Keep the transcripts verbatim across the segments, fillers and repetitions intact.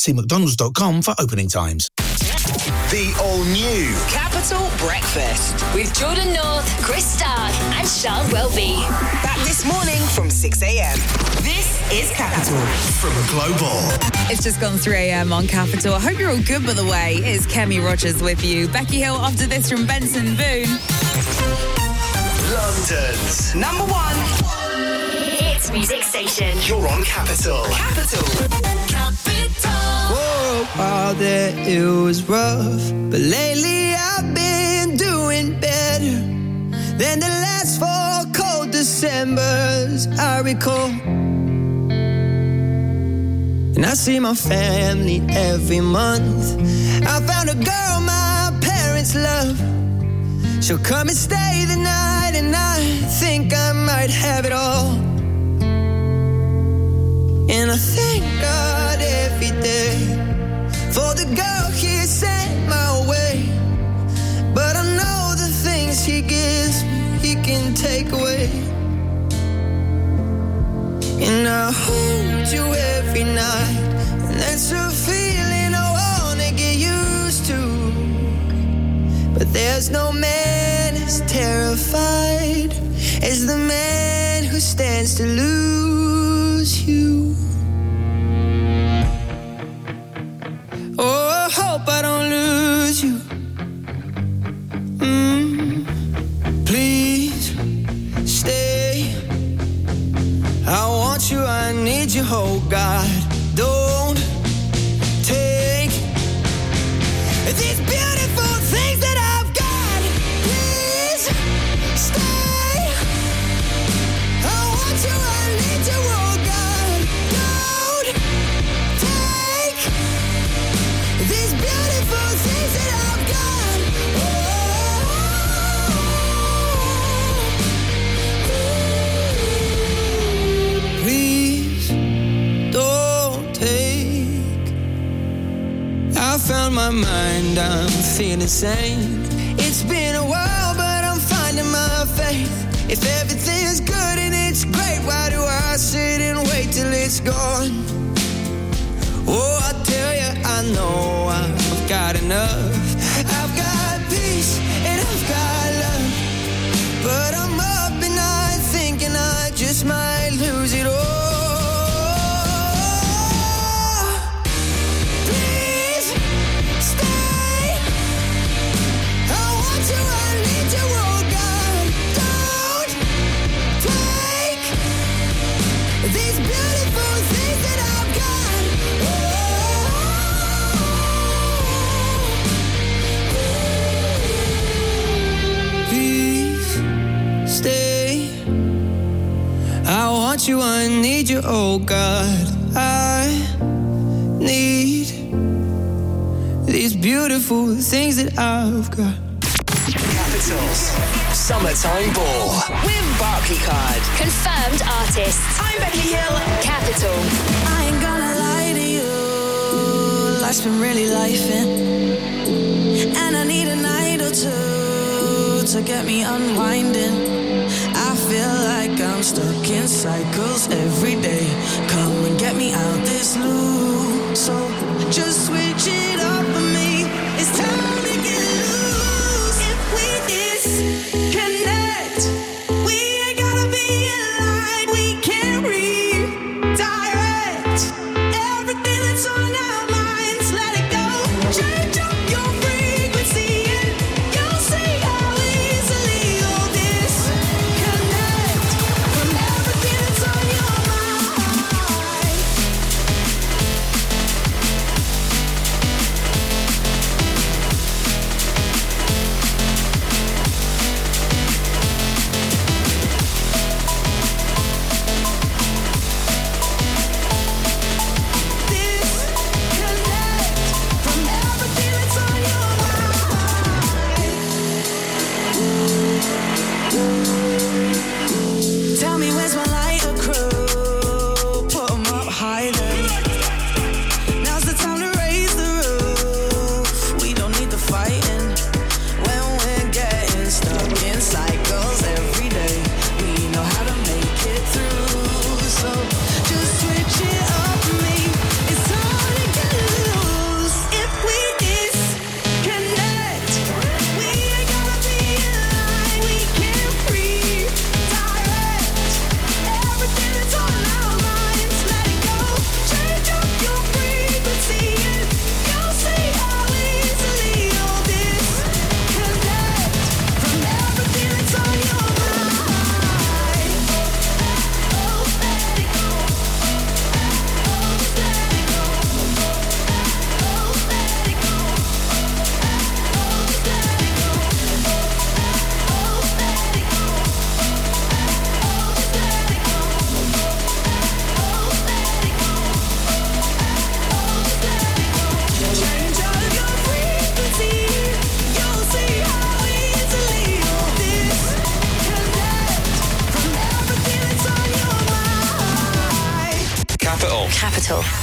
See mcdonalds dot com for opening times. The all-new Capital Breakfast with Jordan North, Chris Stark and Sean Welby. Back this morning from six a.m. This is Capital from Global. It's just gone three a.m. on Capital. I hope you're all good, by the way. It's Kemi Rogers with you. Becky Hill after this from Benson Boone. London's number one hit music station. You're on Capital. Capital. Capital. Whoa, all that it was rough, but lately I've been doing better than the last four cold Decembers I recall. And I see my family every month. I found a girl my parents love. She'll come and stay the night, and I think I might have it all. And I thank God every day for the girl he sent my way. But I know the things he gives me, he can take away. And I hold you every night, and that's a feeling I wanna get used to. But there's no man as terrified as the man who stands to lose you. Oh, I hope I don't lose you. Mm, please stay. I want you, I need you, oh God. Don't take these beautiful things that I've got. Please stay. I want you, I need you, oh God. Don't take these beautiful things that I've got. Oh, please don't take. I found my mind, I'm feeling sane. It's been a while, but I'm finding my faith. If everything's good and it's great, why do I sit and wait till it's gone? Oh, I tell you, I know I've got enough. I've got peace and I've got love. But I'm up and I'm thinking I just might lose it all. Please stay. I want you, I need you, oh God. Don't take these beautiful things that I've got. Please stay. I want you, I need you, oh God. I need these beautiful things that I've got. Capital's Summertime Ball With Barclaycard. Confirmed artists. I'm Becky Hill. Capital. I ain't gonna lie to you. Life's been really lifing, and I need a night or two to get me unwinding. I feel like I'm stuck in cycles every day. Come and get me out this loop. So just switch it up for me. It's time to get loose. If we disconnect, we ain't gotta be aligned. We can redirect everything that's on our minds. Let it go. Change up your frequency and you'll see how easily you'll disconnect from everything that's on your mind.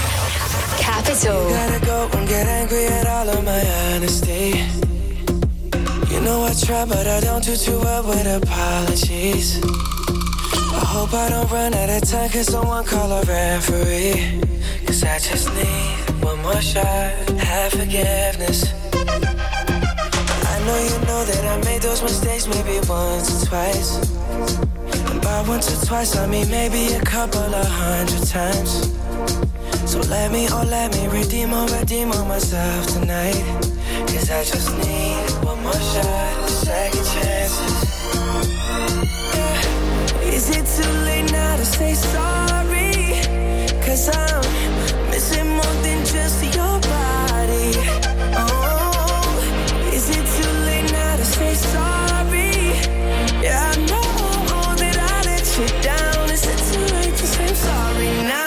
Capital. Gotta go and get angry at all of my honesty. You know I try, but I don't do too well with apologies. I hope I don't run out of time, cause someone call a referee. Cause I just need one more shot, have forgiveness. I know you know that I made those mistakes maybe once or twice. And by once or twice I mean maybe a couple of hundred times. So let me, oh let me redeem or redeem on myself tonight. Cause I just need one more shot, second chances. Yeah. Is it too late now to say sorry? Cause I'm missing more than just your body. Oh, is it too late now to say sorry? Yeah, I know that I let you down. Is it too late to say sorry now?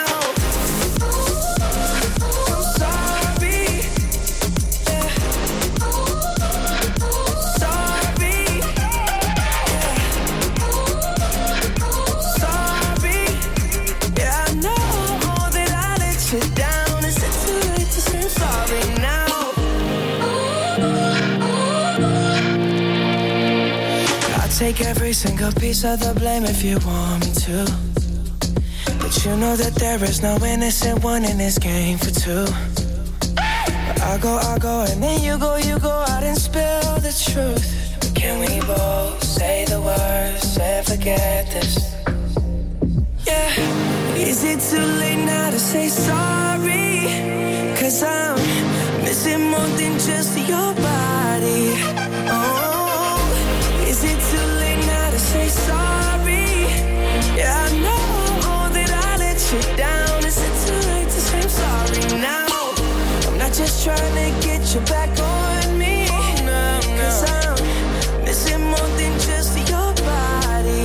Take every single piece of the blame if you want me to. But you know that there is no innocent one in this game for two. But I go, I go, and then you go, you go out and spill the truth. But can we both say the words and forget this? Yeah. Is it too late now to say sorry? Cause I'm missing more than just your body. Oh, is it too late now to say sorry? Yeah, I know that I let you down. Is it too late to say I'm sorry now? I'm not just trying to get you back on me. No, no. Cause I'm missing more than just your body.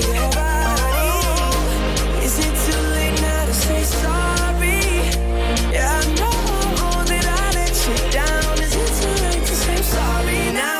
Oh, is it too late now to say sorry? Yeah, I know that I let you down. Is it too late to say I'm sorry now?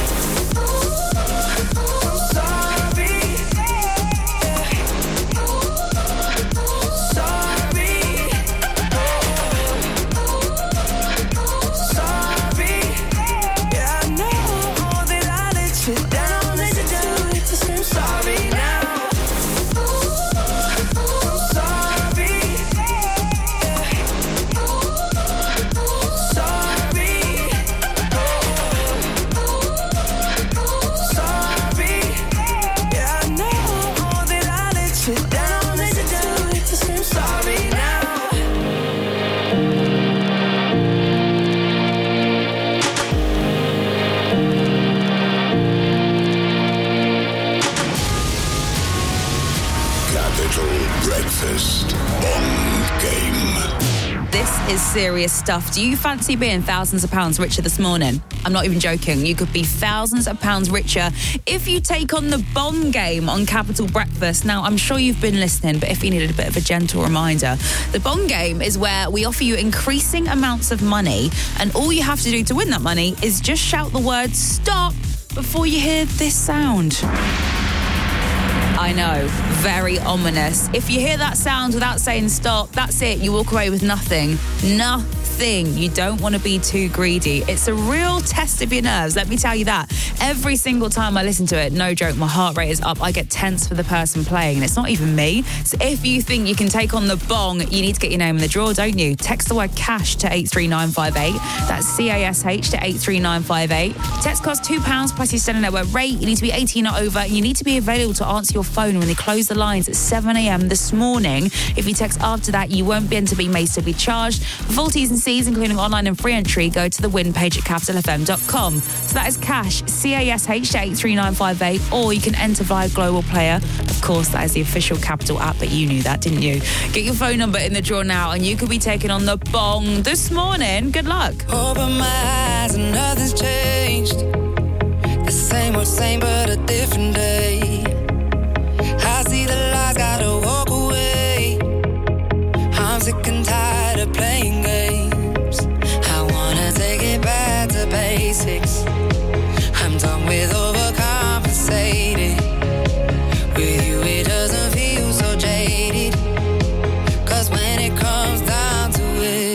Is serious stuff. Do you fancy being thousands of pounds richer this morning? I'm not even joking. You could be thousands of pounds richer if you take on the Bong game on Capital Breakfast. Now, I'm sure you've been listening, but if you needed a bit of a gentle reminder, the Bong game is where we offer you increasing amounts of money, and all you have to do to win that money is just shout the word stop before you hear this sound. I know, very ominous. If you hear that sound without saying stop, that's it. You walk away with nothing. Nothing. You don't want to be too greedy. It's a real test of your nerves, let me tell you that. Every single time I listen to it, no joke, my heart rate is up. I get tense for the person playing, and it's not even me. So if you think you can take on the Bong, you need to get your name in the draw, don't you? Text the word cash to eight three nine five eight. That's C A S H to eight three nine five eight. Text costs two pounds plus your standard network rate. You need to be eighteen or over, and you need to be available to answer your phone when they close the lines at seven a.m. this morning. If you text after that, you won't be able to be massively charged. For full T's and C's, including online and free entry, go to the win page at capital f m dot com. So that is cash, C A S H to eight three nine five eight, or you can enter via Global Player. Of course, that is the official Capital app, but you knew that, didn't you? Get your phone number in the draw now, and you could be taking on the Bong this morning. Good luck. Open my eyes and nothing's changed. The same old same, but a different day. I see the lights, gotta walk away. I'm sick and tired of playing games. I wanna take it back to basics. I'm done with overcompensating. With you it doesn't feel so jaded. Cause when it comes down to it,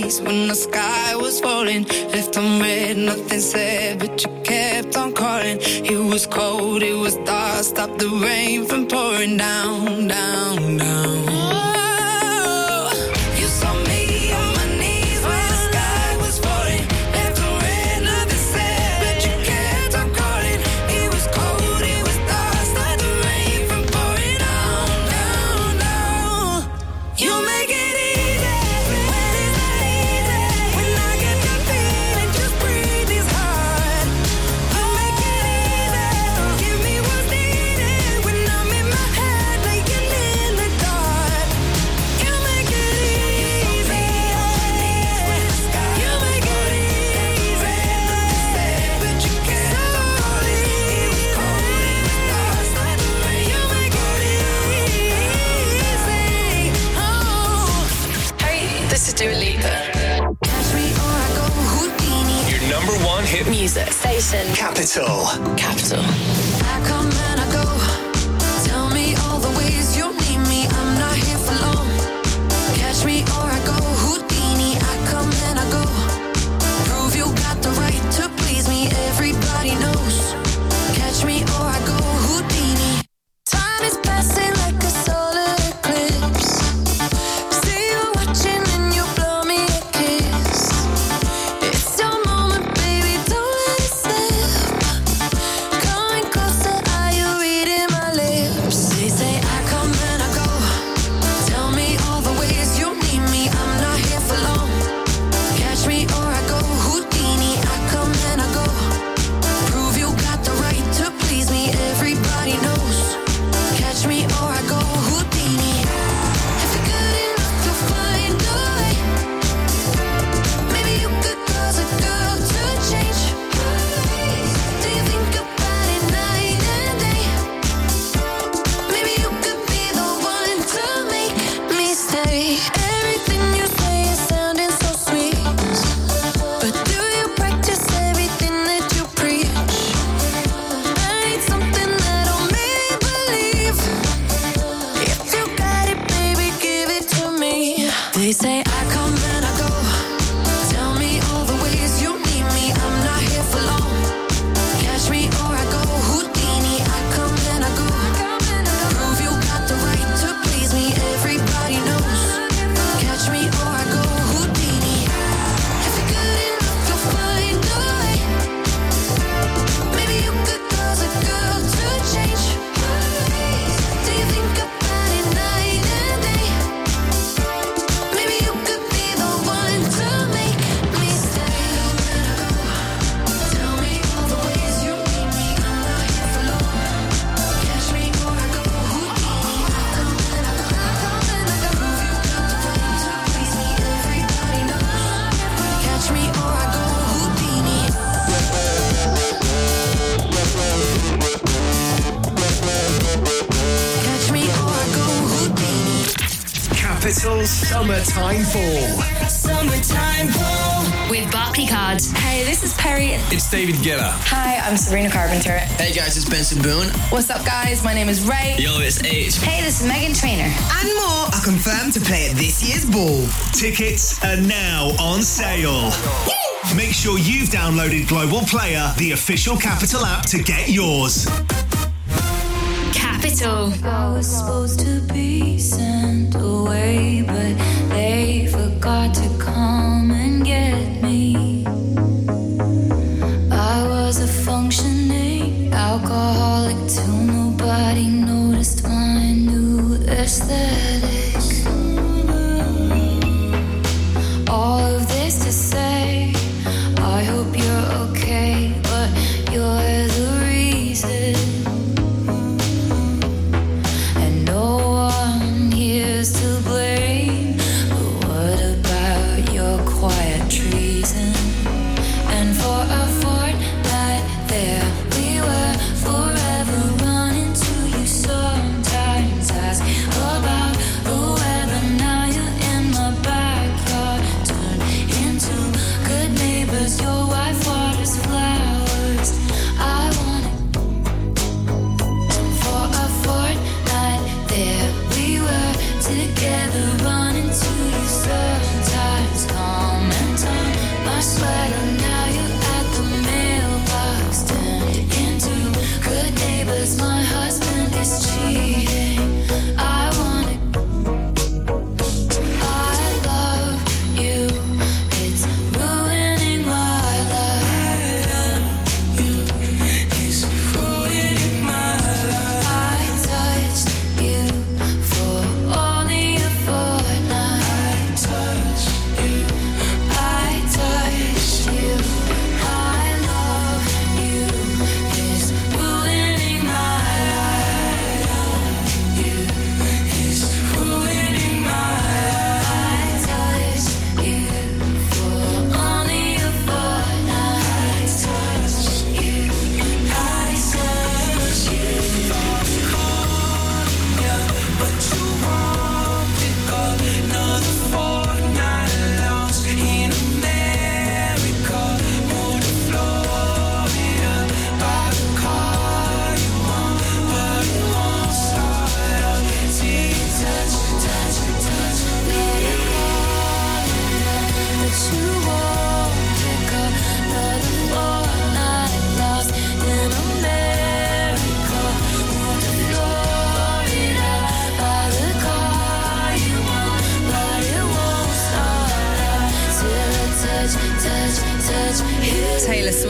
days when the sky was falling. Left unread, nothing said, but you kept on calling. It was cold, it was dark, stopped the rain from pouring down, down, down. Oh, you saw me on my knees when the sky was falling. Left unread, nothing said, but you kept on calling. It was cold, it was dark, stopped the rain from pouring down, down, down. You make it easy when it's not easy. When I get that feeling, just breathe is hard. You make it easy, give me what's needed. When I'm in my head, laying in the dark. You make it easy. You make it easy. But you can't hold it. It was cold, it was dark, started to rain. You make it easy. Oh. Hey, this is Dua Lipa. Catch me or I go Houdini. Your number one hit Music station. Capital. Capital. I come and I go. Tell me all the ways you need me. I'm not here for long. Catch me or I go Houdini. I come and I go. Prove you got the right to please me. Everybody knows. Catch me or I go Houdini. Time is passing like a solar eclipse. See you watching and you blow me a kiss. It's your moment, baby, don't let it slip. Coming closer, are you reading my lips? They say I come and I go. Tell me all the ways you need me. I'm not here for long. Catch me or I go Houdini. I come and I go. Prove you got the right to please me. Everybody knows. Catch me or I go Houdini. If you're good enough, you'll find a way. Maybe you could cause a girl to change. Do you think about it night and day? Maybe you could be the one to make me stay. Everything you say is sounding so sweet, but do you practice everything that you preach? I need something that'll make me believe. If you got it, baby, give it to me. They say I come and I go. Tell me all the ways you need me. I'm not here for long. Catch me or I go Houdini. I come and I go. Prove you got the right to please me. Everybody knows. Catch me or I go Houdini. If you're good enough, you'll find a way. Maybe you could cause a girl to change. Do you think about it night and day? Maybe you could be the one to make me stay. Tell me all the ways you need me. I'm not here for long. Catch me or I go Houdini. I come and I go. I come and I go. Prove you got the right to please me. Everybody knows. Catch me or I go Houdini. Catch me or I go Houdini. Capital Summertime Ball. Summertime Ball. With Barclaycard. Hey, this is Perry. It's David Guetta. Hi, I'm Sabrina Carpenter. Hey guys, it's Benson Boone. What's up, guys? My name is Ray. Yo, it's Age. Hey, this is Megan Trainor. And more are confirmed to play at this year's ball. Tickets are now on sale. Make sure you've downloaded Global Player, the official Capital app, to get yours. Capital. I was supposed to be sent away, but they forgot to come and get me. I was a functioning alcoholic till nobody noticed my new aesthetic. All of this to say, I hope you're okay, but you're the reason. And no one here's to blame, but what about your quiet treason? And for a fortnight there we were, forever running to you. Sometimes ask about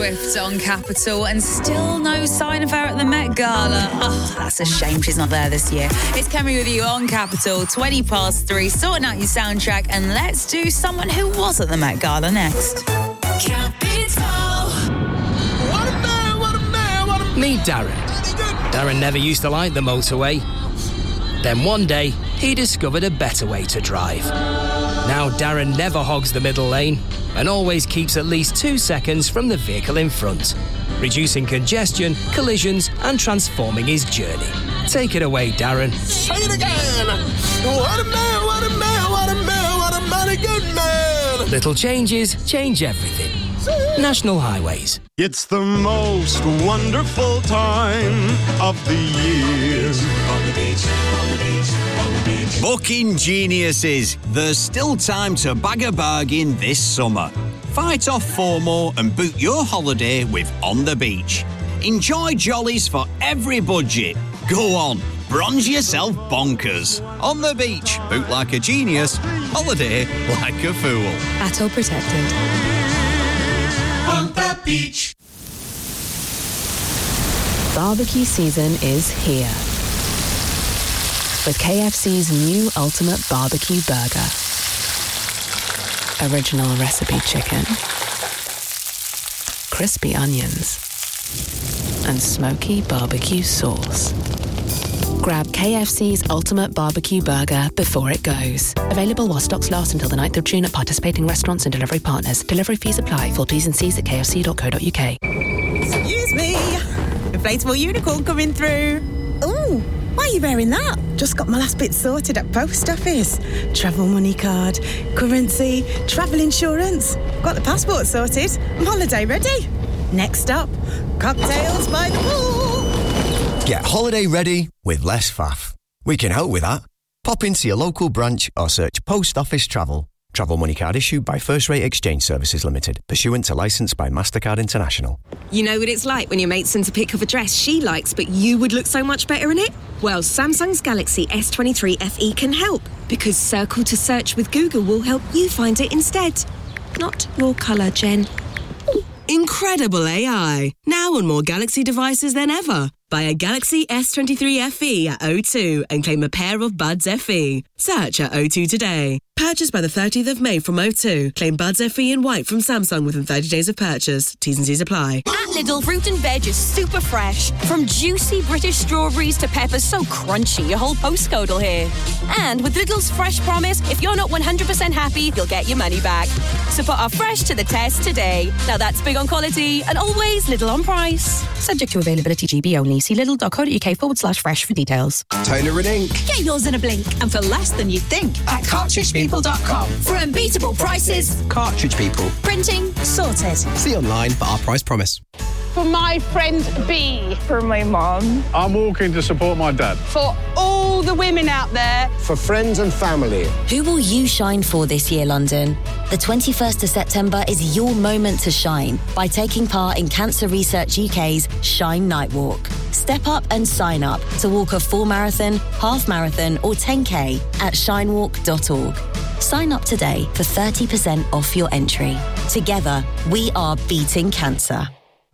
Swift on Capital, and still no sign of her at the Met Gala. Oh, that's a shame she's not there this year. It's Kemi with you on Capital, twenty past three, sorting out your soundtrack, and let's do someone who was at the Met Gala next. Capital. What a man, what a man, what a man. Meet Darren. Darren never used to like the motorway. Then one day, he discovered a better way to drive. Now Darren never hogs the middle lane and always keeps at least two seconds from the vehicle in front, reducing congestion, collisions and transforming his journey. Take it away, Darren. Say it again. What a man, what a man, what a man, what a mighty good man. Little changes change everything. National Highways. It's the most wonderful time of the year. On the beach, on the beach, on the beach. Booking geniuses. There's still time to bag a bargain this summer. Fight off FOMO and book your holiday with On the Beach. Enjoy jollies for every budget. Go on, bronze yourself bonkers. On the beach, book like a genius, holiday like a fool. At all protected. On the beach. Barbecue season is here. With K F C's new Ultimate Barbecue Burger. Original recipe chicken, crispy onions, and smoky barbecue sauce. Grab K F C's Ultimate Barbecue Burger before it goes. Available while stocks last until the ninth of June at participating restaurants and delivery partners. Delivery fees apply. Full T's and C's at k f c dot co dot u k. Excuse me. Inflatable unicorn coming through. Ooh, why are you wearing that? Just got my last bit sorted at post office. Travel money card, currency, travel insurance. Got the passport sorted. I'm holiday ready. Next stop, cocktails by the pool. Get holiday ready with less faff. We can help with that. Pop into your local branch or search Post Office Travel. Travel money card issued by First Rate Exchange Services Limited, pursuant to licence by MasterCard International. You know what it's like when your mate sends a pic of a dress she likes, but you would look so much better in it? Well, Samsung's Galaxy S twenty-three F E can help, because Circle to Search with Google will help you find it instead. Not your colour, Jen. Incredible A I. Now on more Galaxy devices than ever. Buy a Galaxy S twenty-three F E at O two and claim a pair of Buds F E. Search at O two today. Purchase by the thirtieth of May from O two. Claim Buds F E in white from Samsung within thirty days of purchase. T's and C's apply. At Lidl, fruit and veg is super fresh. From juicy British strawberries to peppers so crunchy your whole postcode will hear. And with Lidl's Fresh Promise, if you're not one hundred percent happy, you'll get your money back. So put our fresh to the test today. Now that's big on quality and always Lidl on price. Subject to availability, G B only. See lidl dot co dot u k forward slash fresh for details. Toner and ink. Get yours in a blink and for less than you think at cartridge people dot com. For unbeatable prices. Cartridge People. Printing sorted. See online for our price promise. For my friend B. For my mum. I'm walking to support my dad. For all the women out there. For friends and family. Who will you shine for this year, London? The twenty-first of September is your moment to shine by taking part in Cancer Research U K's Shine Night Walk. Step up and sign up to walk a full marathon, half marathon or ten K at shine walk dot org. Sign up today for thirty percent off your entry. Together, we are beating cancer.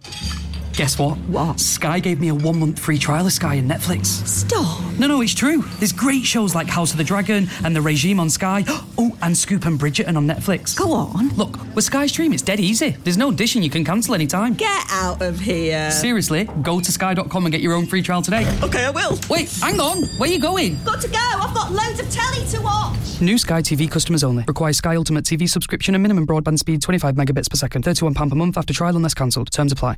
Guess what? What? Sky gave me a one-month free trial of Sky and Netflix. Stop. No, no, it's true. There's great shows like House of the Dragon and The Regime on Sky. Oh, and Scoop and Bridgerton on Netflix. Go on. Look, with Sky Stream, it's dead easy. There's no dishing you can cancel anytime. Get out of here. Seriously, go to sky dot com and get your own free trial today. Okay, I will. Wait, hang on. Where are you going? Got to go. I've got loads of telly to watch. New Sky T V customers only. Requires Sky Ultimate T V subscription and minimum broadband speed twenty-five megabits per second. thirty-one pounds per month after trial unless cancelled. Terms apply.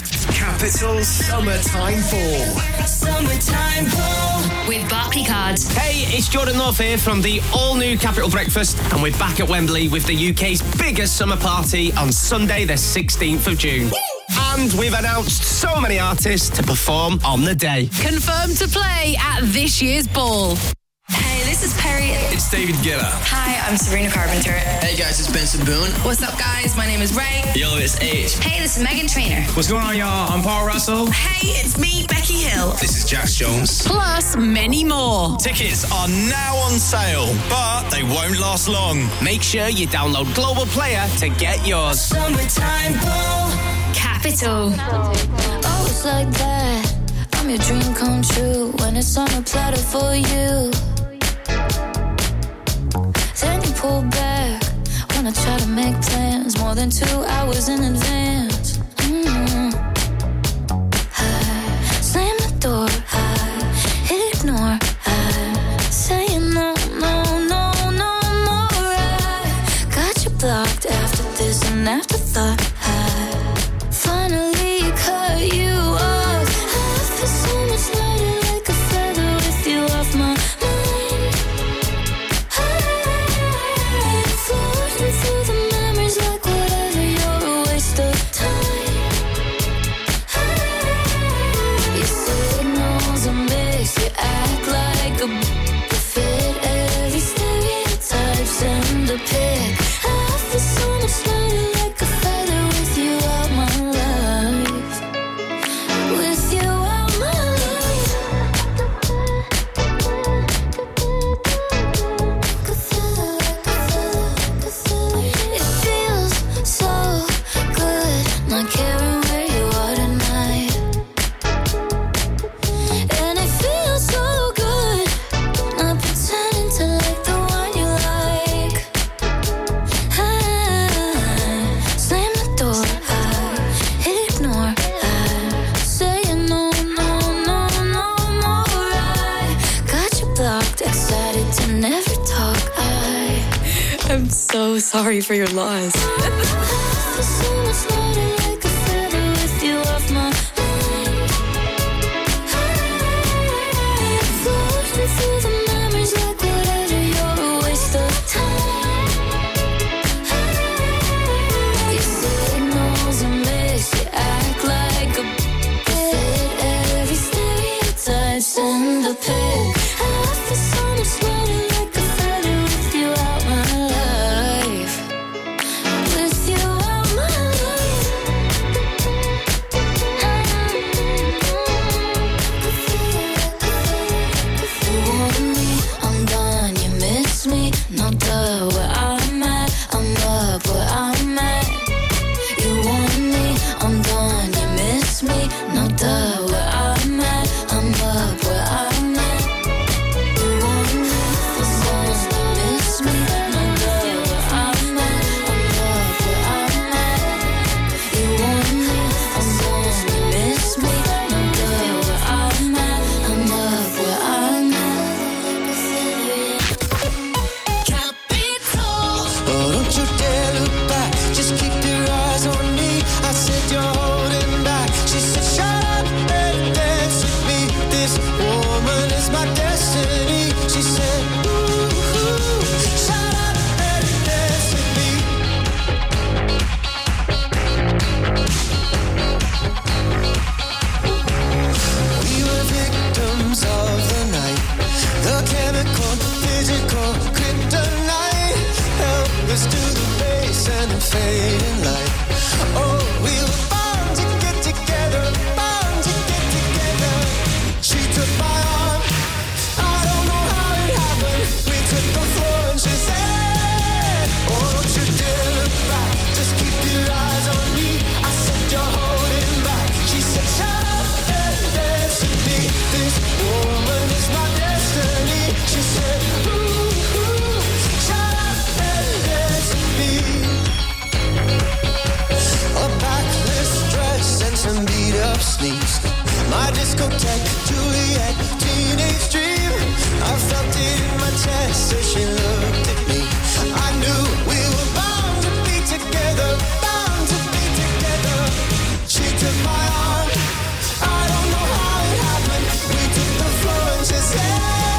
Capital Summertime Ball. Summertime Ball. With Barclaycard. Hey, it's Jordan North here from the all-new Capital Breakfast, and we're back at Wembley with the U K's biggest summer party on Sunday the sixteenth of June. And we've announced so many artists to perform on the day. Confirmed to play at this year's ball. Hey, this is Perry. It's David Guetta. Hi, I'm Sabrina Carpenter. Hey guys, it's Benson Boone. What's up, guys? My name is Ray. Yo, it's H. Hey, this is Megan Trainor. What's going on, y'all? I'm Paul Russell. Hey, it's me, Becky Hill. This is Jax Jones. Plus many more. Tickets are now on sale, but they won't last long. Make sure you download Global Player to get yours. Summertime Ball. Capital. Capital. Oh, it's like that. I'm your dream come true when it's on a platter for you. Then you pull back when I try to make plans more than two hours in advance. Mm-hmm. I slam the door, I ignore, I say no, no, no, no more. I got you blocked after this and afterthought. I finally cut you off. I feel so much lighter like a feather with you off my mind. I'm floating through the memories like whatever, you're a waste of time. Your signals are mixed, you act like a b- fit every stereotype, send a pic. I feel so much lighter like a feather with you out my life. With you out my life. It feels so good not caring where you are tonight. And it feels so good not pretending to like the one you like. I slam the door, I ignore, I say no, no, no, no more. I got you blocked, excited to never talk. I am so sorry for your loss. I feel so much lighter like a feather with you off my mind. I'm floating through the memories like whatever, you're a waste of time. Your signals are mixed, you act like a fit every stereotype, send a pic. I feel so much lighter like a feather with you out my life. With you out my life. You want me, I'm done, you miss me, no duh, where I'm at, I'm up where I'm at. You want me, I'm done, you miss me, no duh, where I'm at, I'm up where I'm at. You want me, for some, you miss me, no duh, where I'm at, I'm up where I'm at. You want me, for some, you miss me, no duh, where I'm at, I'm up where I'm at. Oh, don't you dare look back, just keep your eyes on me. I said you're holding back. She said shut up and dance with me. This woman is my destiny. She said ooh, ooh, shut up and dance with me. We were victims of the night, the chemical, physical, kryptonite. Help us to the base and the fading light. Oh, we were bound to get together, bound to get together. She took my arm, I don't know how it happened. We took the floor and she said, oh, don't you dare look back, just keep your eyes on me. I said you're holding back. She said shut up and dance with me. This woman is my destiny. She said ooh, ooh, shut up and dance with me. A backless dress and some beat up sneaks. My discotheque, Juliet, teenage dream. I felt it in my chest as she looked at me. I knew we were bound to be together, bound to be together. She took my arm, I don't know how it happened. We took the floor and she said,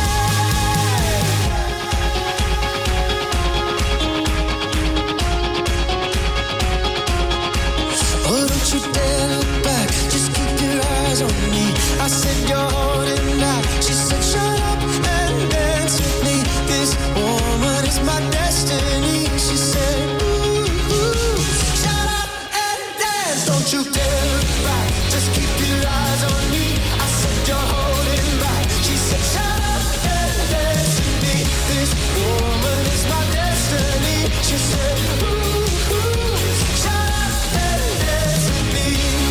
oh, don't you dare look back, just keep your eyes on me. I said you're holding back. She said shut up and dance with me. This woman is my destiny. She said ooh, ooh, shut up and dance. Don't you dare look back, just keep your eyes on me. I said you're holding back. She said shut up and dance with me. This woman is my destiny. She said ooh, ooh, shut up and dance with me.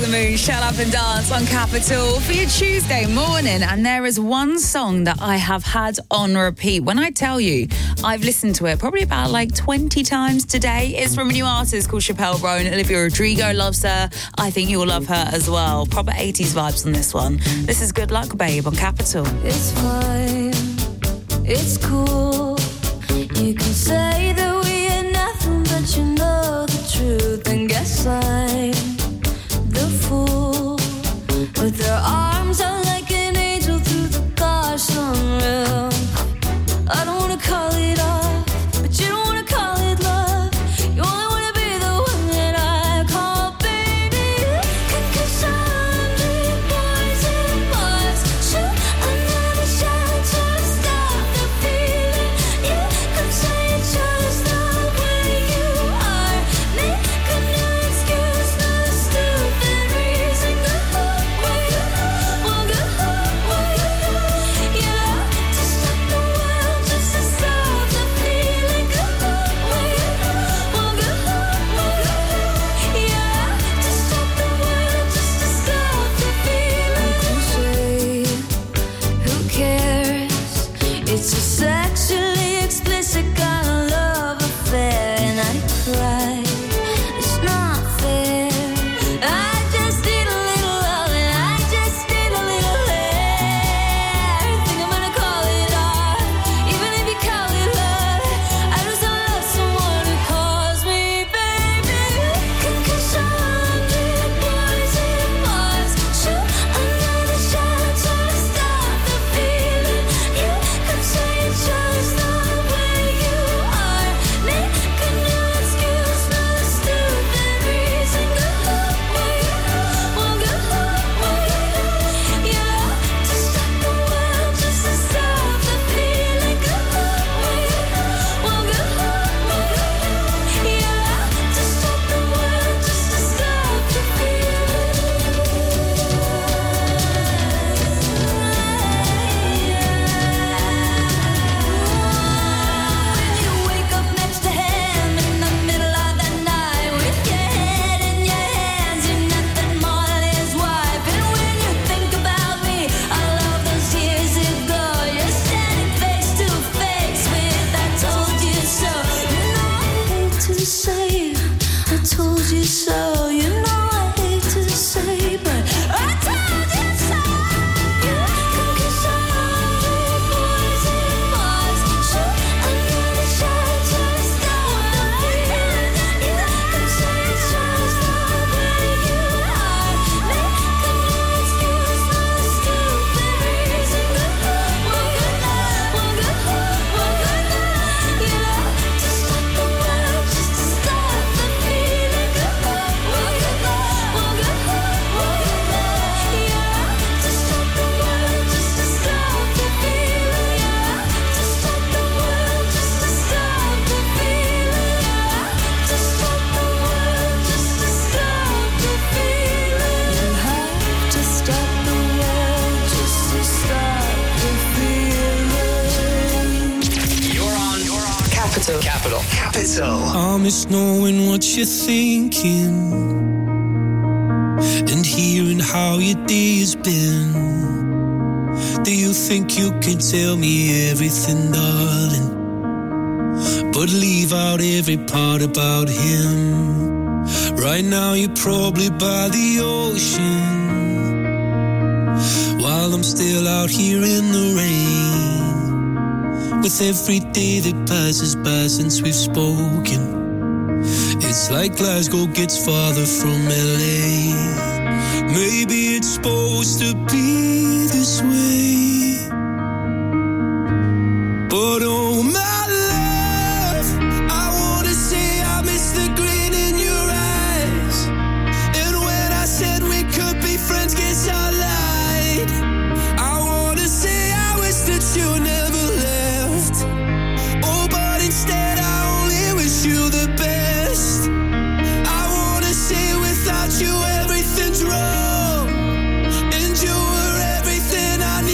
the Moon, Shut Up and Dance on Capital for your Tuesday morning. And there is one song that I have had on repeat. When I tell you, I've listened to it probably about like twenty times today. It's from a new artist called Chappelle Roan. Olivia Rodrigo loves her. I think you'll love her as well. Proper eighties vibes on this one. This is Good Luck, Babe on Capital. It's fine, it's cool. You can say that we ain't nothing, but you know the truth. And guess I'm the fool. With their arms out like an angel through the car sunroof. I don't wanna call it off, but you don't wanna call it love. You only wanna be the one that I call baby. Cause I'm the boys and boys. Shoot another shot to stop the feeling. You could say it's just the way you are. Make a new excuse, no stupid reason. Go away, well, go away. Yeah, to stop the world, just to stop the feeling. Go away, well, go away. Yeah, to stop the world, just to stop the feeling. Crusade, who cares? It's a sexually explicit kind of love affair, and I cry. It's not fair. I just need a little love, and I just need a little air. Think I'm gonna call it art, even if you call it love. I just don't love someone who calls me baby. Cause I'm the boys and boys. Shoot another shot to stop the feeling. You could say it's just the way you are. Make a new excuse, no stupid reason. Go away, well, go away. Yeah, to stop the world, just to stop the feeling. Go away, well, go away. Yeah, to stop the world, just to stop the feeling. You wake up next to him in the middle of the night with your head in your hands, you're nothing more than his wife. And when you think about me, all of those years ago, you're standing face to face with I told you so. You know I hate to say I told you so. You know I hate to say, but I told you so. Cause I'm the boys and boys. Shoot another shot to stop the feeling. You could say it's just the way you are. Make a new excuse, no stupid reason. Go away, well, go away. Yeah, to stop the world, just to stop the feeling. Go away, well, go away. Yeah, to stop the world, just to stop the feeling. Yeah, to stop the world, just to stop the feeling. Yeah, to stop the world, just to stop the feeling. You have to stop the world, just to stop the feeling. You're on, you're on. Capital. Capital. Capital. I miss knowing what you're thinking and hearing how your day has been. Do you think you can tell me everything, darling, but leave out every part about him? Right now you're probably by the ocean, while I'm still out here in the rain. With every day that passes by since we've spoken, it's like Glasgow gets farther from L A. Maybe it's supposed to be this way, but oh my love, I wanna say I miss the grin in your eyes. And when I said we could be friends, guess I lied. I wanna say I wish that you never left. Oh, but instead I only wish you the best. I wanna say without you everything's wrong, and you were everything I needed.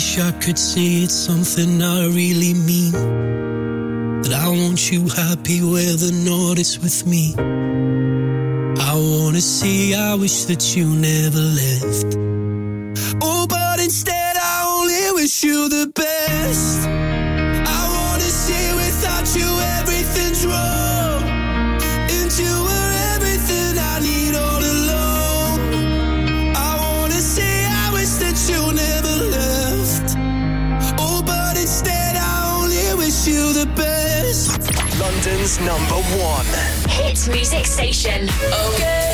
wish I could say it's something I really mean. That I want you happy where the north is with me. I wanna say I wish that you never left. Oh, but instead I only wish you the best. I wanna say without you everything's wrong, and you were everything I need all along. I wanna say I wish that you never left. Oh, but instead I only wish you the best. London's number one hit music station. Okay.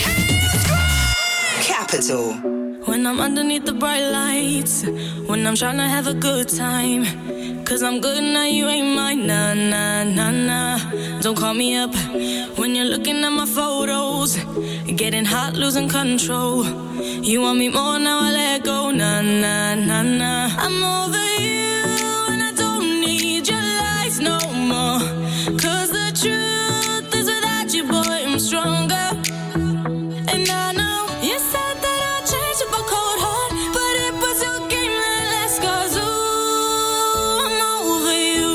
Capital. When I'm underneath the bright lights, when I'm trying to have a good time, cause I'm good now, you ain't mine, nah, nah, nah, nah. Don't call me up when you're looking at my photos, getting hot, losing control. You want me more, now I let go, nah, nah, nah, nah. I'm over you and I don't need your lies no more, cause the truth is without you, boy, I'm stronger. And I know you said that I'd change up a cold heart, but it was your game that last, cause ooh, I'm over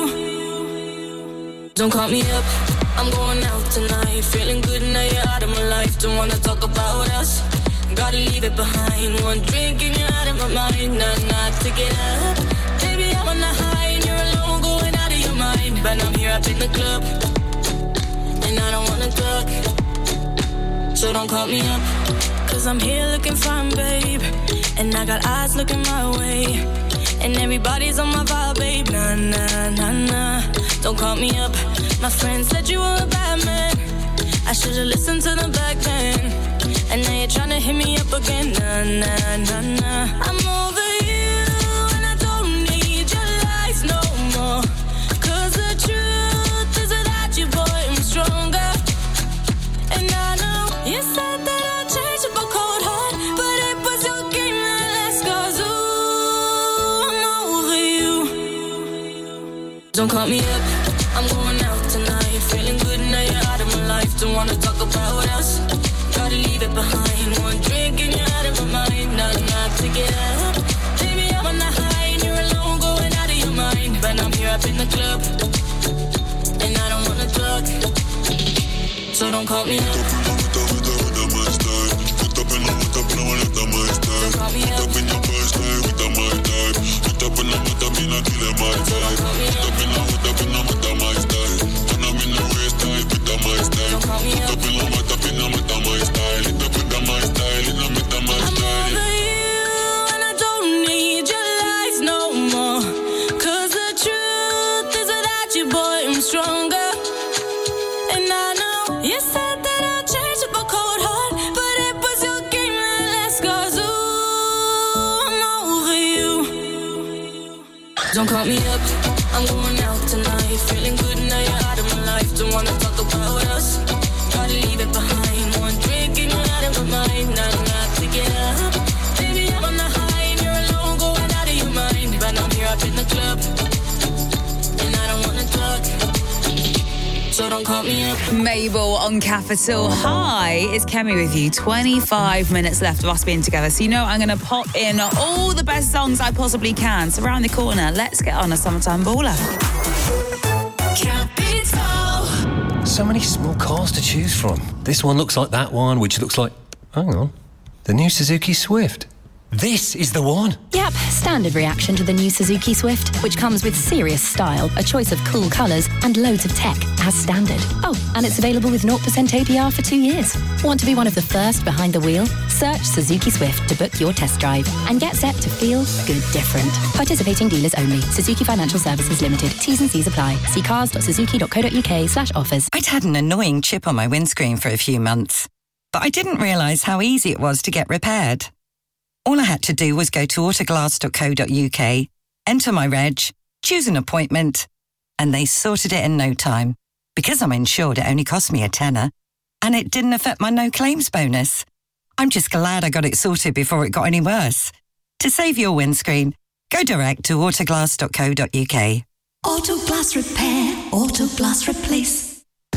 you. Don't call me up, I'm going out tonight, feeling good now you're out of my life. Don't wanna talk about us, gotta leave it behind. One drink and you're out of my mind, not, not to get up. Baby, I'm on the high and you're alone, going out of your mind. But I'm here up in the club, and I don't wanna talk, so don't call me up, cause I'm here looking fine, babe, and I got eyes looking my way, and everybody's on my vibe, babe, nah, nah, nah, nah. Don't call me up, my friend said you were a bad man, I should've listened to them back then, and now you're trying to hit me up again, nah, nah, nah, nah. I'm over you, and I don't need your lies no more, cause the truth is without you, boy, I'm stronger. And I know you said that I'd change up a cold heart, but it was your game that last, cause ooh, I'm over you. Don't call me up, I'm going out tonight, feeling good now you're out of my life. Don't wanna talk about us, gotta leave it behind. One drink and you're out of my mind, not enough to get up. Baby, I'm on the high and you're alone, going out of your mind. But I'm here up in the club, and I don't wanna talk, so don't call me up. Don't call me up. Don't call me up. I'm over you and I don't need your lies no more, cause the truth is without you, boy, I'm stronger. And I know you said that I'd change up a cold heart, but it was your game that last, cause ooh, I'm over you. Don't call me up, I'm going out tonight, feeling good now you're out of my life. Don't wanna talk about us, gotta leave it behind. One drink and you're out of my mind, not enough to get up. Baby, I'm on the high and you're alone, going out of your mind. But I'm here up in the club, and I don't wanna talk, so don't call me up. Mabel on Capital. Hi, it's Kemi with you. twenty-five minutes left of us being together. So you know I'm going to pop in all the best songs I possibly can. So around the corner, let's get on a summertime baller. Capital. So many small cars to choose from. This one looks like that one, which looks like... Hang on. The new Suzuki Swift. This is the one. Yep, standard reaction to the new Suzuki Swift, which comes with serious style, a choice of cool colours, and loads of tech as standard. Oh, and it's available with zero percent A P R for two years. Want to be one of the first behind the wheel? Search Suzuki Swift to book your test drive and get set to feel good different. Participating dealers only. Suzuki Financial Services Limited. T's and C's apply. See cars dot suzuki dot co dot uk slash offers. I'd had an annoying chip on my windscreen for a few months, but I didn't realise how easy it was to get repaired. All I had to do was go to autoglass dot co dot uk, enter my reg, choose an appointment, and they sorted it in no time. Because I'm insured, it only cost me a tenner, and it didn't affect my no claims bonus. I'm just glad I got it sorted before it got any worse. To save your windscreen, go direct to autoglass dot co dot uk. Autoglass repair, Autoglass replace.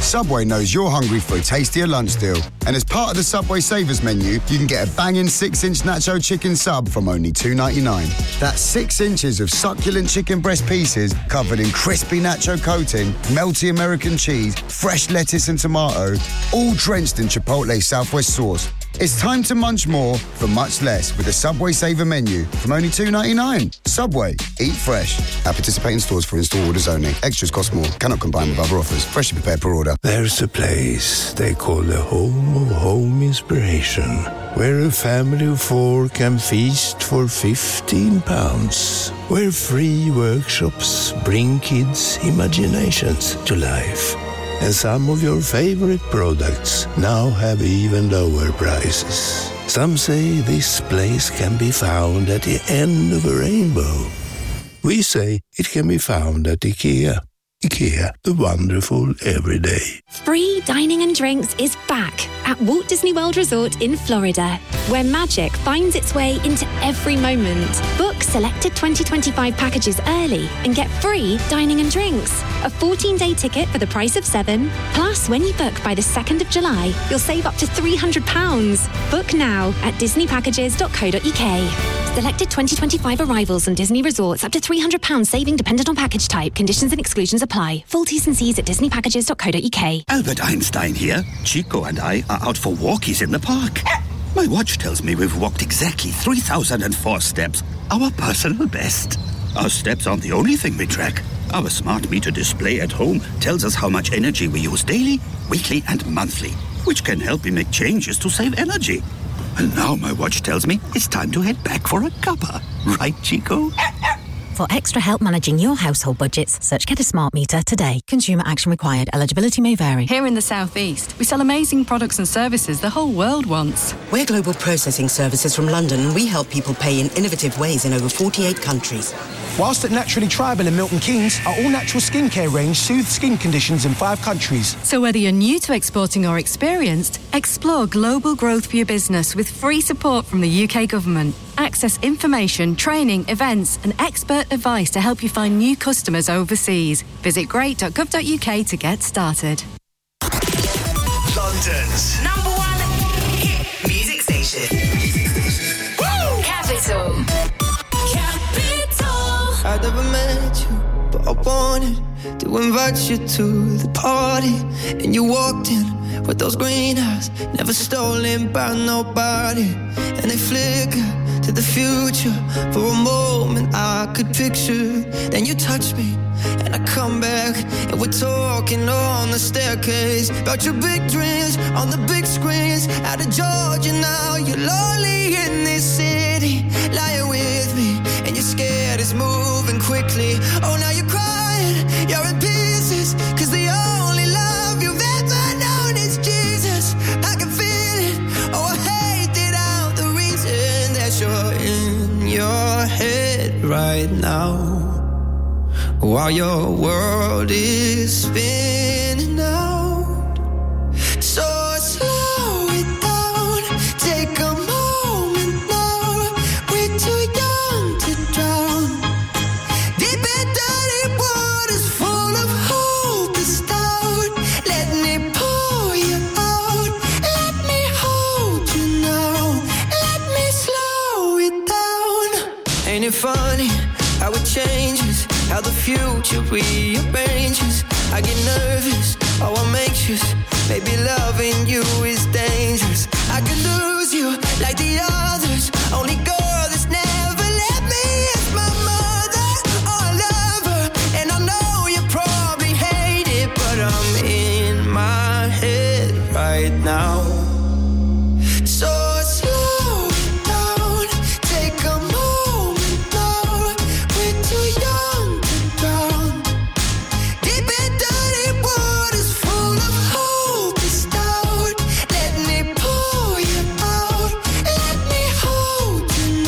Subway knows you're hungry for a tastier lunch deal. And as part of the Subway Savers menu, you can get a banging six-inch nacho chicken sub from only two ninety-nine. That's six inches of succulent chicken breast pieces covered in crispy nacho coating, melty American cheese, fresh lettuce and tomato, all drenched in Chipotle Southwest sauce. It's time to munch more for much less with the Subway Saver menu from only two ninety-nine. Subway. Eat fresh. At participating stores for in-store orders only. Extras cost more. Cannot combine with other offers. Freshly prepared per order. There's a place they call the home of home inspiration, where a family of four can feast for fifteen pounds, where free workshops bring kids' imaginations to life. And some of your favorite products now have even lower prices. Some say this place can be found at the end of a rainbow. We say it can be found at IKEA. IKEA, the wonderful everyday. Free dining and drinks is back at Walt Disney World Resort in Florida, where magic finds its way into every moment. Book selected twenty twenty-five packages early and get free dining and drinks. A fourteen-day ticket for the price of seven. Plus, when you book by the second of July, you'll save up to three hundred pounds. Book now at disney packages dot co dot uk. Selected twenty twenty-five arrivals and Disney resorts, up to three hundred pounds saving dependent on package type. Conditions and exclusions apply. Full T's and C's at disney packages dot co dot uk. Albert Einstein here. Chico and I are out for walkies in the park. My watch tells me we've walked exactly three thousand four steps, our personal best. Our steps aren't the only thing we track. Our smart meter display at home tells us how much energy we use daily, weekly and monthly, which can help me make changes to save energy. And now my watch tells me it's time to head back for a cuppa. Right, Chico? For extra help managing your household budgets, search Get a Smart Meter today. Consumer action required. Eligibility may vary. Here in the South East, we sell amazing products and services the whole world wants. We're global processing services from London, and we help people pay in innovative ways in over forty-eight countries. Whilst at Naturally Tribal in Milton Keynes, our all-natural skincare range soothes skin conditions in five countries. So whether you're new to exporting or experienced, explore global growth for your business with free support from the U K government. Access information, training, events and expert advice to help you find new customers overseas. Visit great dot gov dot uk to get started. London's number one hit music station. Woo! Capital. I never met you, but I wanted to invite you to the party. And you walked in with those green eyes, never stolen by nobody. And they flicker to the future. For a moment I could picture. Then you touch me and I come back, and we're talking on the staircase about your big dreams on the big screens. Out of Georgia now, you're lonely in this city, lying with me, and you're scared it's moving quickly. Oh, now you're crying, you're in pieces, cause the only love you've ever known is Jesus. I can feel it, oh I hate it out, the reason that you're in your head right now, while your world is spinning out. So slow it down, take a moment now. We're too young to drown. Deep in dirty waters full of hope is down. Let me pull you out. Let me hold you now. Let me slow it down. Ain't it funny how it changes, how the future rearranges? I get nervous, oh I'm anxious. Maybe loving you is dangerous. I could lose you like the others. Only girl that's never let me is my mother. Oh I love her, and I know you probably hate it, but I'm in my head right now. So slow it down, take a moment now. We're too young to drown. Deep in dirty waters full of hope is down. Let me pull you out. Let me hold you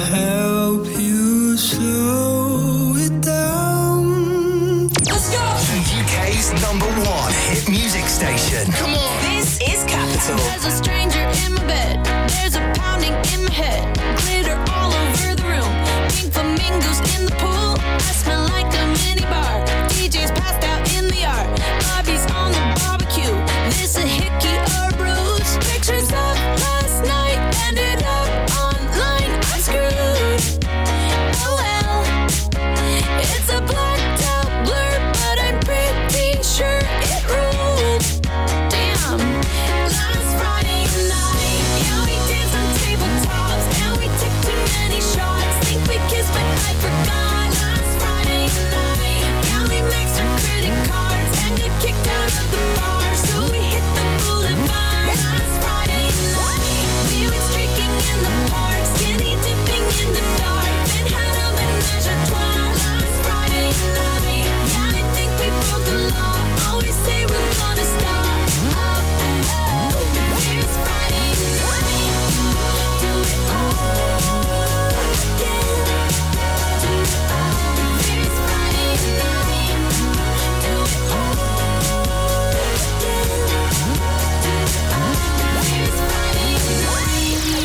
help you slow it down. Let's go! The U K's number one hit music station. Come on. This is Capital. There's a stranger in my bed. There's a pounding in my head. Glitter all over the room. Pink flamingos in the pool. I smell like a mini bar. D J's passed out in the yard. Bobby's on the barbecue. This a hickey or bruise. Pictures of last night ended up online. I'm screwed. Oh well. It's a blacked out blur, but I'm pretty sure it ruled. Damn. Last Friday night, yeah, we danced on tabletops, and we took too many shots. Think we kissed, but I forgot. Last Friday night, yeah, we maxed our credit cards and got kicked out of the bar, so we hit the boulevard. Last Friday night, we went streaking in the park, skinny dipping in the dark, then had a menage a trois. Last Friday night, yeah, I think we broke the law. Always say we're gonna stop. Oh, oh, here's Friday night. Do it all again. Do it all. Here's Friday night. Do it all again. Do it all. Here's Friday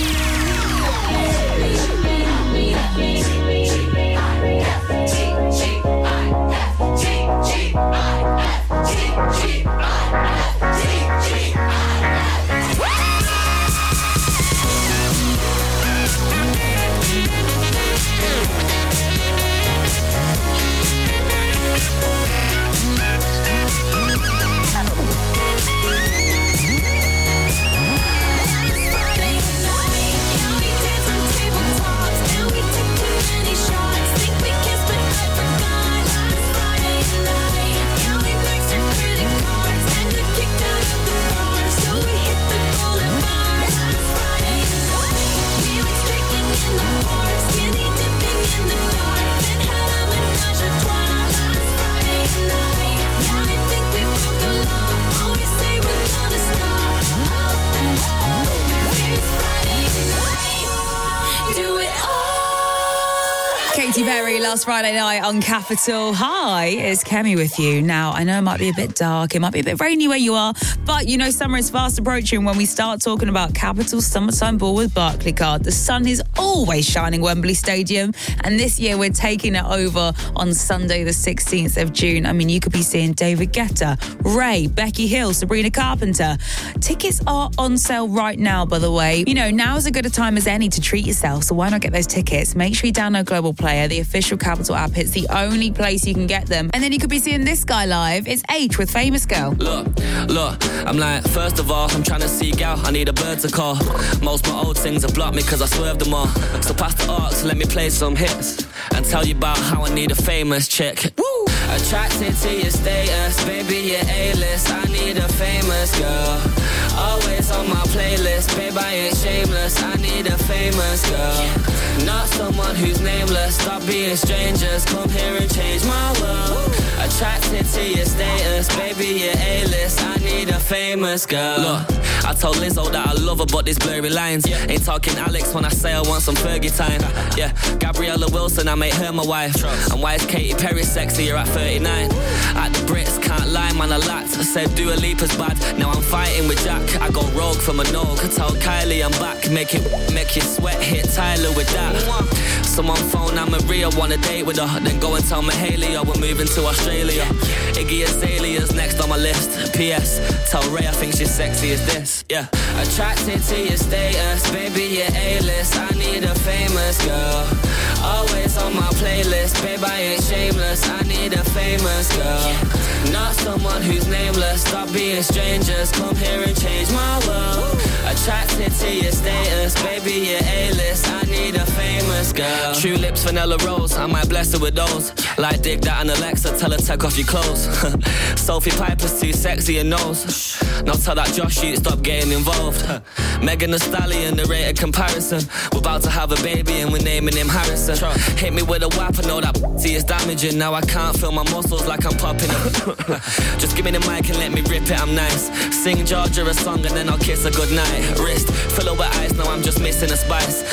Katy Perry last Friday night on Capital. Hi, it's Kemi with you. Now, I know it might be a bit dark, it might be a bit rainy where you are, but you know summer is fast approaching when we start talking about Capital Summertime Ball with Barclaycard. The sun is always shining Wembley Stadium, and this year we're taking it over on Sunday the sixteenth of June. I mean, you could be seeing David Guetta, Ray, Becky Hill, Sabrina Carpenter. Tickets are on sale right now, by the way. You know, now is as good a time as any to treat yourself, so why not get those tickets? Make sure you download Global Player, the official Capital app. It's the only place you can get them. And then you could be seeing this guy live. It's H with Famous Girl. Look, look, I'm like, first of all, I'm trying to seek out, I need a bird to call. Most my old things have blocked me cause I swerved them all. So pass the aux, let me play some hits and tell you about how I need a famous chick. Woo! Attracted to your status, baby, you're A-list. I need a famous girl, always on my playlist. Babe, I ain't shameless, I need a famous girl, not someone who's nameless. Stop being strangers, come here and change my world. Attracted to your status, baby, you're A-list. I need a famous girl. Look, I told Lizzo that I love her, but there's blurry lines. Ain't talking Alex when I say I want some Fergie time. Yeah, Gabriella Wilson, I made her my wife. And why is Katy Perry sexier at thirty-nine? At the Brits, can't lie, man, I lacked. I said Dua Lipa's bad, now I'm fighting with Jack. I go rogue from a no, could tell Kylie I'm back. Make it, make you sweat, hit Tyler with that. Someone phone, I'm Maria, want a date with her. Then go and tell Mahalia we're moving to Australia. Iggy Azalea's next on my list. P S, tell Ray I think she's sexy as this. Yeah. Attracted to your status, baby, you're A-list. I need a famous girl, always on my playlist. Babe, I ain't shameless, I need a famous girl, not someone who's nameless. Stop being strangers, come here and change my world. Attracted to your status, baby, you're A-list. I need a famous girl. True lips, vanilla rose, I might bless her with those. Like dig that and Alexa, tell her take off your clothes. Sophie Piper's too sexy and knows. Now tell that Josh Shoot stop getting involved. Megan Thee Stallion, the rate of comparison. We're about to have a baby and we're naming him Harrison. Hit me with a whap, I know that b***y is damaging. Now I can't feel my muscles like I'm popping up. Just give me the mic and let me rip it, I'm nice. Sing Georgia a song and then I'll kiss her goodnight. Wrist, fill her with ice, now I'm just missing a spice. And I'll sneak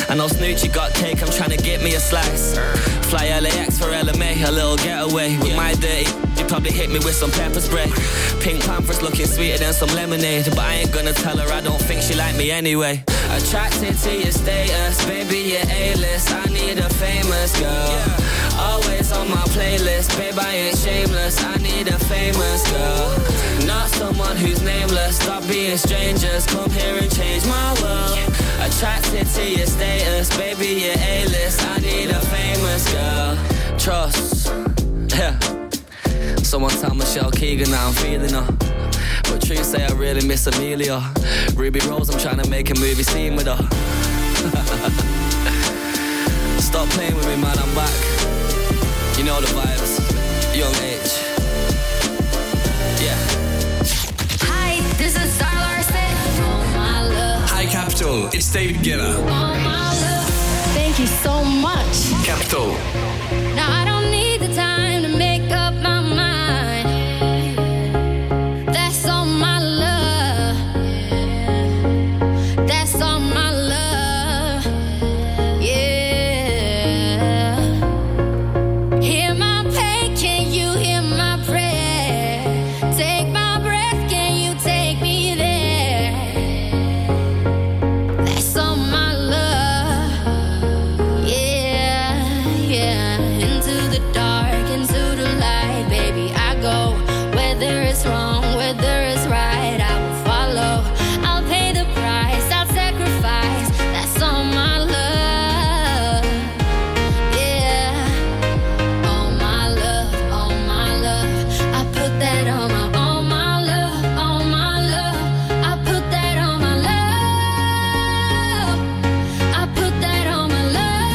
flute, you got cake, I'm trying to get me a slice. Fly L A X for L M A, a little getaway. With my dirty, you probably hit me with some pepper spray. Pink Panthers looking sweeter than some lemonade. But I ain't gonna tell her I don't think she like me anyway. Attracted to your status, baby, you're A-list. I need a famous girl. Always on my playlist, babe, I ain't shameless. I need a famous girl. Not someone who's nameless. Stop being strangers, come here and change my world. Attracted to your status, baby, you're A-list. I need a famous girl. Trust, yeah. Someone tell Michelle Keegan that I'm feeling her. But true say I really miss Amelia. Ruby Rose, I'm trying to make a movie scene with her. Stop playing with me, man, I'm back. You know the vibes, young age. Yeah. Hi, this is Star Larson. Oh my love. Hi Capital, it's David Guetta. Oh my love. Thank you so much. Capital. Now I don't need the time to make up my mind. That's all my love. That's all my love. Yeah. Hear my pain, can you hear my prayer? Take my breath, can you take me there? That's all my love. Yeah, yeah. Into the dark, into the light, baby, I go. Whether it's wrong, whether it's right, I will follow. I'll pay the price, I'll sacrifice. That's all my love. Yeah. All my love, all my love. I put that on my, all my love, all my love. I put that on my love. I put that on my love.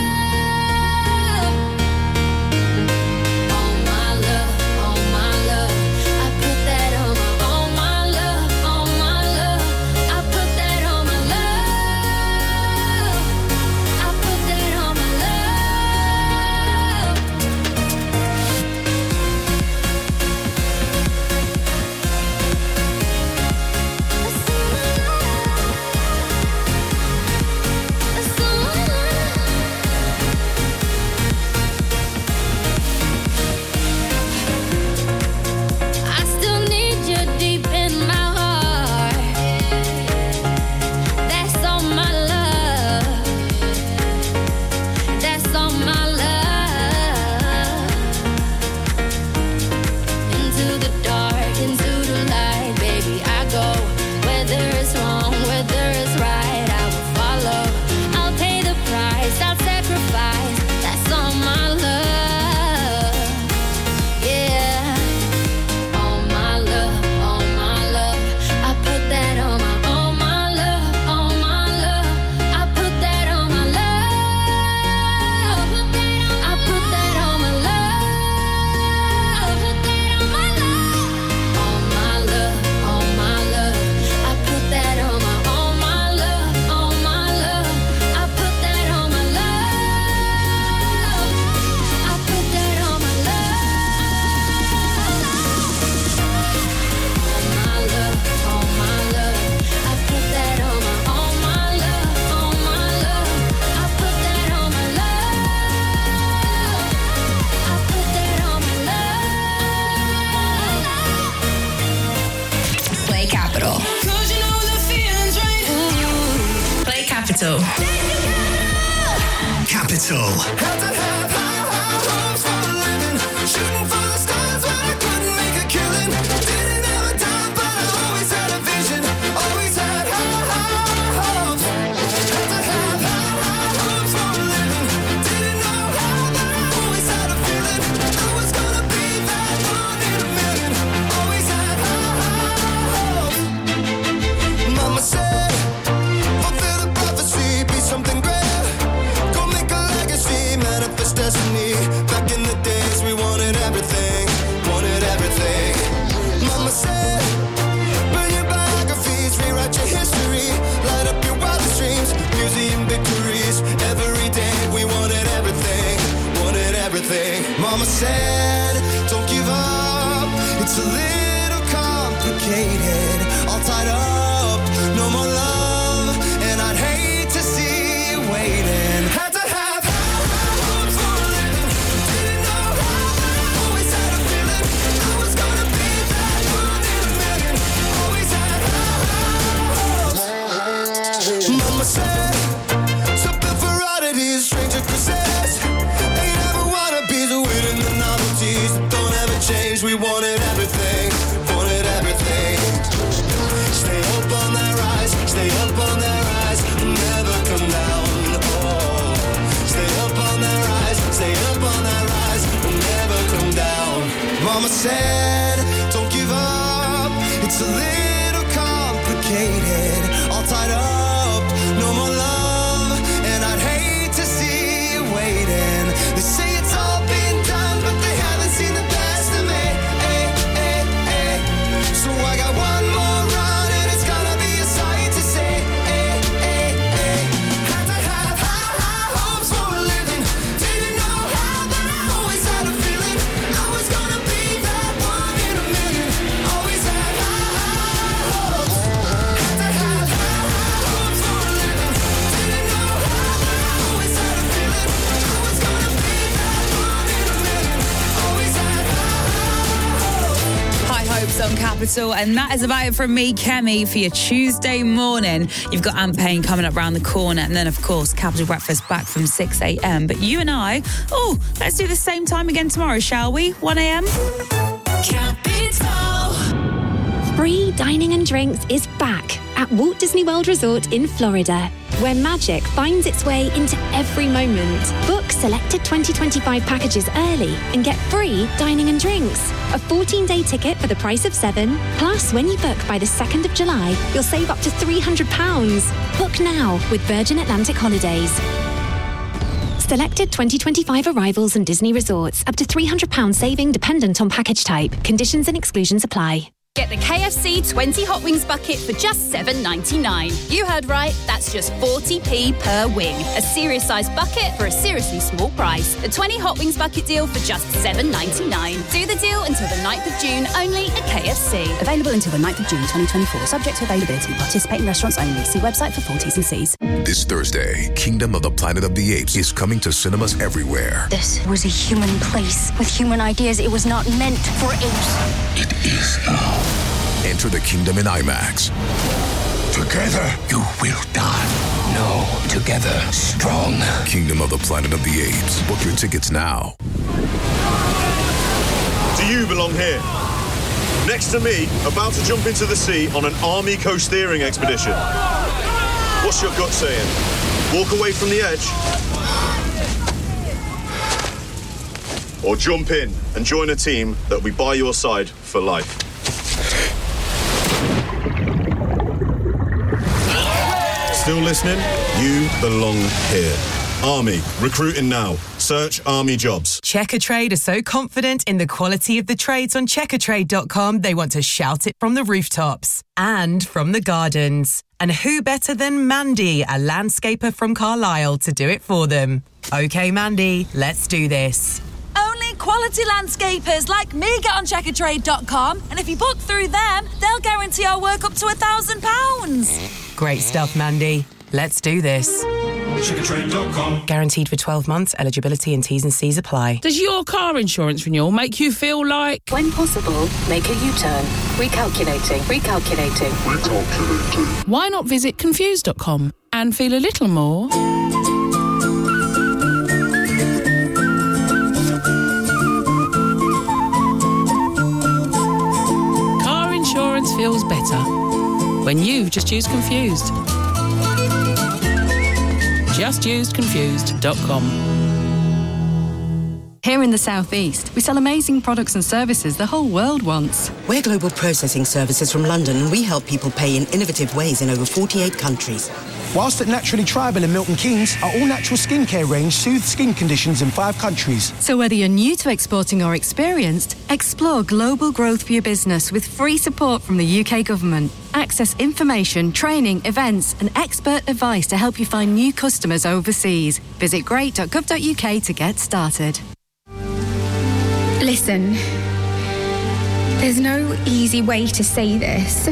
All my love, all my love. I put that on my, all my love, all my love. I put that on my love. I put that on my love. I still need you deep in my heart. That's all my love. That's all my love. Into the dark, into the light, baby, I go. Whether it's wrong, whether it's right, I will follow. I'll pay the price, I'll sacrifice. That's all my love. Yeah. All my love, all my love. I put that on my, all my love, all my love. I put that on my love. I put that on my love. I put that on my love. All my love, all my love. I put that on my, all my love, all my love. I put that on my love. I put that on my love. All my love, all my love. I put that on my, all my love, all my love. I put that on my love. I put that on my love. Play Capital. Cause you know the feeling's right. Play Capital. Capital. Shooting for the stars when I couldn't make a killing. Didn't have a dime, but I always had a vision. Always had high, high hopes. Had to have high, high hopes for a living. Didn't know how, but I always had a feeling. I was gonna be that one in a million. Always had high, high hopes. Mama said, fulfill the prophecy, be something great. Go make a legacy, manifest destiny. Back in the days we wanted everything, wanted everything. Mama said, burn your biographies, rewrite your history, light up your wildest dreams, museum victories. Every day we wanted everything, wanted everything. Mama said, don't give up, it's a little complicated, all tied up, no more love, and I'd hate to see you waiting. Had Stay up on that rise, we'll never come down. Mama said, don't give up. It's a little complicated, all tied up, no more love, and I'd hate to see you waiting. They say it's all been done, but they haven't seen the best of me. Ay, ay, ay. So I got one more run, and it's gonna be a sight to see. Ay, ay, ay. Had to have high, high hopes for a living. Didn't know how, but I always had a feeling I was gonna be that one in a million. Always had high, high hopes. Had to have high, high hopes for a living. Didn't know how, but I always had a feeling I was gonna be that one in a million. Always had High hopes on Capital, and that is about it from me, Kemi, for your Tuesday morning. You've got Ant Payne coming up round the corner, and then, of course, Capital Breakfast back from six a.m. But you and I, oh, let's do the same time again tomorrow, shall we? one a.m. Capital. Free dining and drinks is back at Walt Disney World Resort in Florida, where magic finds its way into every moment. Book selected twenty twenty-five packages early and get free dining and drinks. A fourteen-day ticket for the price of seven. Plus, when you book by the second of July, you'll save up to three hundred pounds. Book now with Virgin Atlantic Holidays. Selected twenty twenty-five arrivals and Disney resorts. Up to three hundred pounds saving dependent on package type. Conditions and exclusions apply. Get the K F C twenty Hot Wings bucket for just seven ninety-nine. You heard right, that's just forty p per wing. A serious sized bucket for a seriously small price. The twenty Hot Wings bucket deal for just seven ninety-nine. Do the deal until the ninth of June, only at K F C. Available until the ninth of June twenty twenty-four, subject to availability. Participating restaurants only. See website for full T's and C's. This Thursday, Kingdom of the Planet of the Apes is coming to cinemas everywhere. This was a human place with human ideas. It was not meant for apes. It is now. Enter the kingdom in IMAX. Together, you will die. No, together, strong. Kingdom of the Planet of the Apes. Book your tickets now. Do you belong here? Next to me, about to jump into the sea on an army coast-steering expedition. What's your gut saying? Walk away from the edge? Or jump in and join a team that'll be by your side for life? Still listening? You belong here. Army, recruiting now. Search Army jobs. Checkatrade are so confident in the quality of the trades on checkatrade dot com, they want to shout it from the rooftops and from the gardens. And who better than Mandy, a landscaper from Carlisle, to do it for them? OK, Mandy, let's do this. Only quality landscapers like me get on checkatrade dot com, and if you book through them, they'll guarantee our work up to a thousand pounds. Great stuff, Mandy. Let's do this. checkatrade dot com. Guaranteed for twelve months. Eligibility and T's and C's apply. Does your car insurance renewal make you feel like... When possible, make a U-turn. Recalculating. Recalculating. Recalculating. Why not visit confused dot com and feel a little more... Car insurance feels better when you've just used Confused. Just used confused dot com. Here in the South East, we sell amazing products and services the whole world wants. We're global processing services from London, and we help people pay in innovative ways in over forty-eight countries. Whilst at Naturally Tribal in Milton Keynes, our all-natural skincare range soothes skin conditions in five countries. So whether you're new to exporting or experienced, explore global growth for your business with free support from the U K government. Access information, training, events and expert advice to help you find new customers overseas. Visit great dot gov dot U K to get started. Listen, there's no easy way to say this,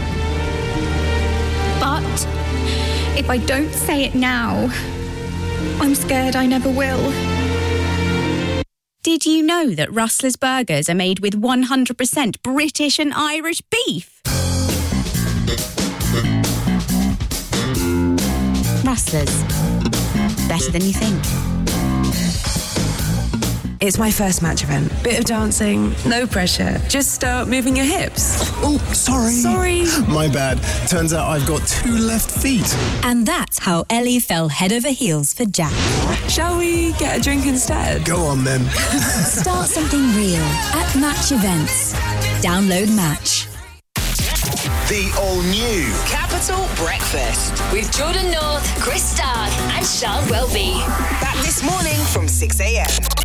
but if I don't say it now, I'm scared I never will. Did you know that Rustler's burgers are made with one hundred percent British and Irish beef? Rustler's. Better than you think. It's my first match event. Bit of dancing, no pressure. Just start moving your hips. Oh, sorry. Sorry. My bad. Turns out I've got two left feet. And that's how Ellie fell head over heels for Jack. Shall we get a drink instead? Go on then. Start something real at Match Events. Download Match. The all-new Capital Breakfast with Jordan North, Chris Stark, and Sean Welby. Back this morning from six a.m.